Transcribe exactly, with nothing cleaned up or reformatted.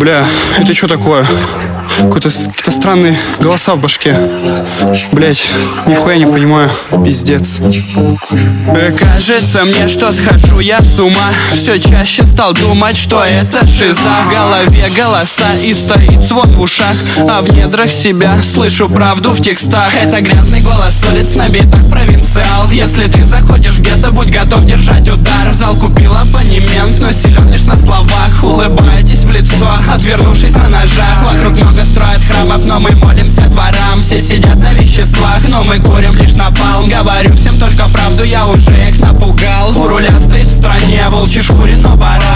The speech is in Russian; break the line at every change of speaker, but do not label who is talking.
Бля, это что такое? Какой-то, какие-то странные голоса в башке. Блять, нихуя не понимаю. Пиздец.
Кажется мне, что схожу я с ума. Все чаще стал думать, что это шиза. В голове голоса и стоит звон в ушах, а в недрах себя слышу правду в текстах. Это грязный голос улиц на битах провинциал. Если ты заходишь в гетто, будь готов держать удар. В зал купил абонемент, но силен лишь на словах. Улыбаетесь в лицо, отвернувшись на ножах. Вокруг много строят храмов, но мы молимся дворам. Все сидят на веществах, но мы курим лишь напалм. Говорю всем только правду, я уже их напугал. У руля стоит в стране волчий шкуре, но пора.